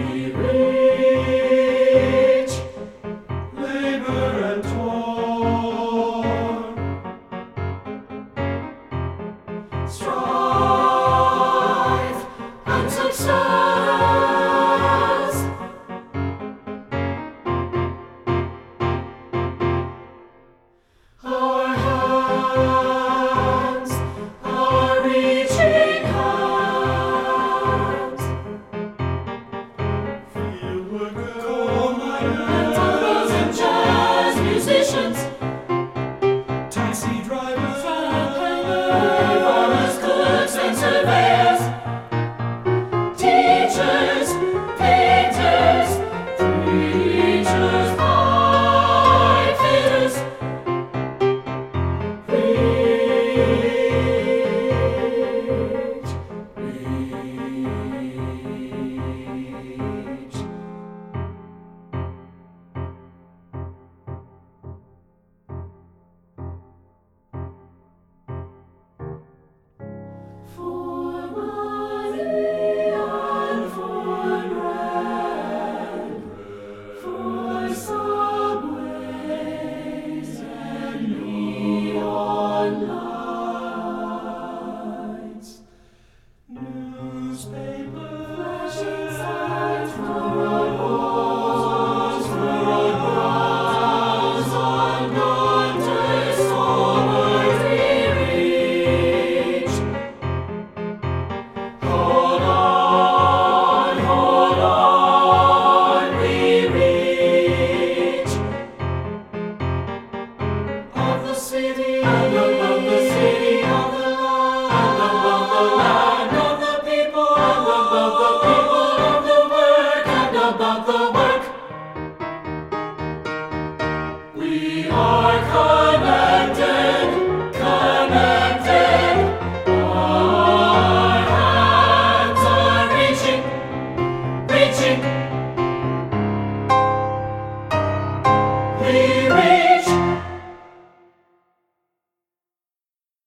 reach labor and toil, strife and success. Our hands are reaching hands. Field workers, coal miners, drummers and jazz musicians, taxi drivers, farmers, cooks and surveyors, teachers, painters, preachers, pipefitters. Reach. For money and for bread, for subways and neon lights, newspaper flashing signs for brows unknown to stormers we reach. Hold on, we reach. Of the city, and above the city, of the land, and above the land, of the people, and above the people, of the work, and above the work. We are connected, connected. Our hands are reaching, reaching. We